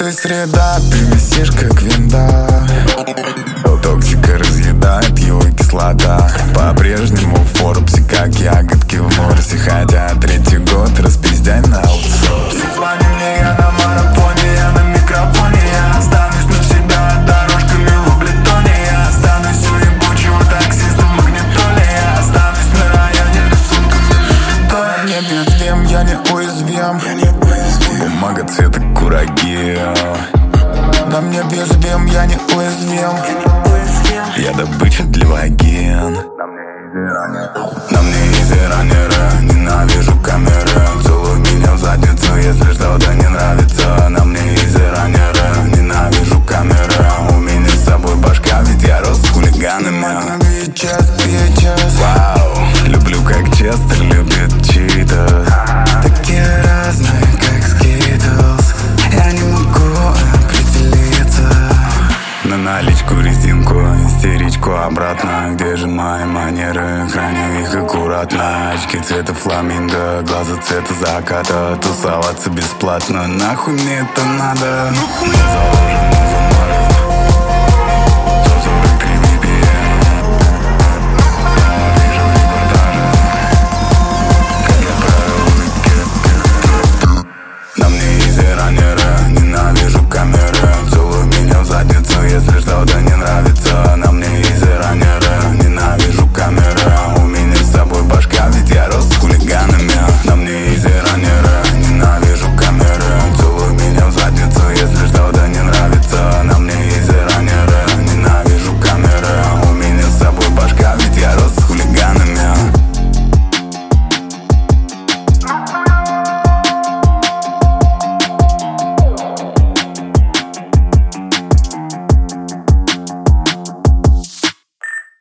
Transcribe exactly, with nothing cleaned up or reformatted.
Каждая среда ты висишь как винда. Токсика разъедает его кислота. По-прежнему в Форбсе, как ягодки в Морсе. Хотя третий год распиздяй на аутсорс. Звони мне, я на марафоне, я на микрофоне. Я останусь навсегда дорожками в облитоне. Я останусь у ебучего таксиста в магнитоле. Я останусь на районе рисунками. На небе звем, я не уязвим. Бумага цвета кураги. На мне без вем, я не уязвим. Я добыча для вагин. На мне изи раннеры, ненавижу камеры. Целуй меня в задницу, если что-то не нравится. На мне изи раннеры, ненавижу камеры. У меня с собой башка, ведь я рос с хулиганами. Вау, люблю как Честер любит читер. Такие разные, как Скитлс. Я не могу определиться. На наличку резинку, истеричку обратно. Где же мои манеры? Храню их аккуратно. Очки цвета фламинго, глаза цвета заката. Тусоваться бесплатно, нахуй мне это надо?